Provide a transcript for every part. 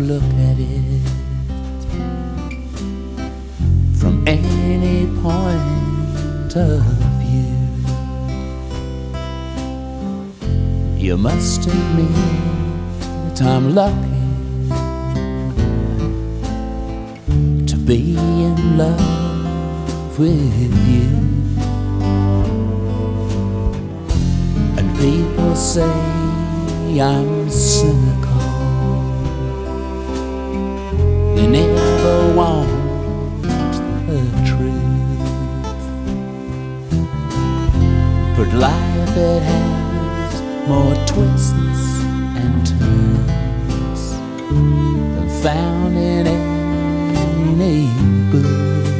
look at it from any point of view. You must admit I'm lucky to be in love with you. And people say I'm cynical. They never want the truth, but life, it has more twists and turns than found in any book.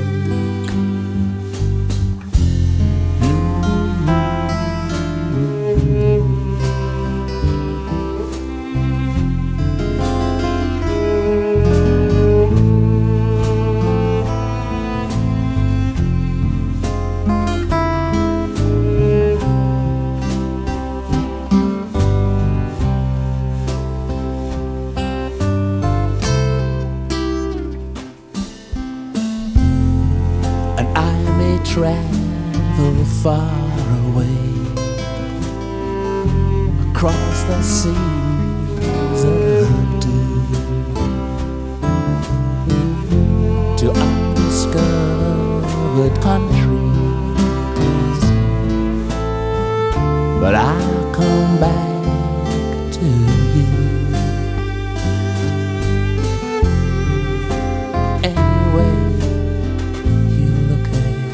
Travel far away across the seas of doom to undiscovered countries, but I'll come back to you. Anyway you look at it,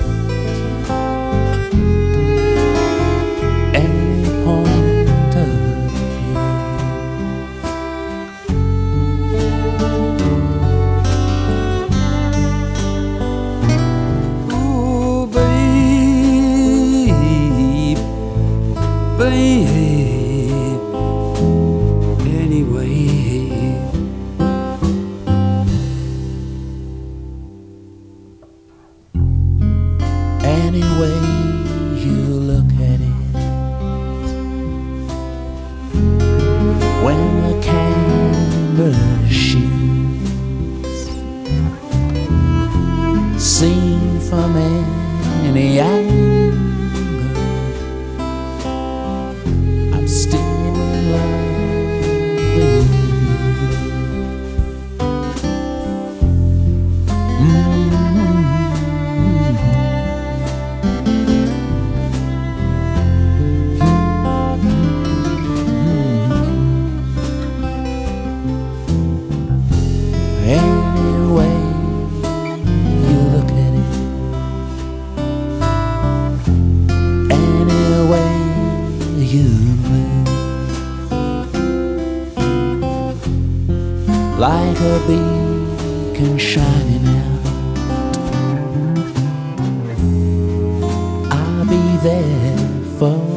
babe, anyway. Anyway you look at it, when the camera shoots, seen from any angle, I'm still in love with you. Anyway you look at it, anyway you move, like a beacon shining out, I'll be there for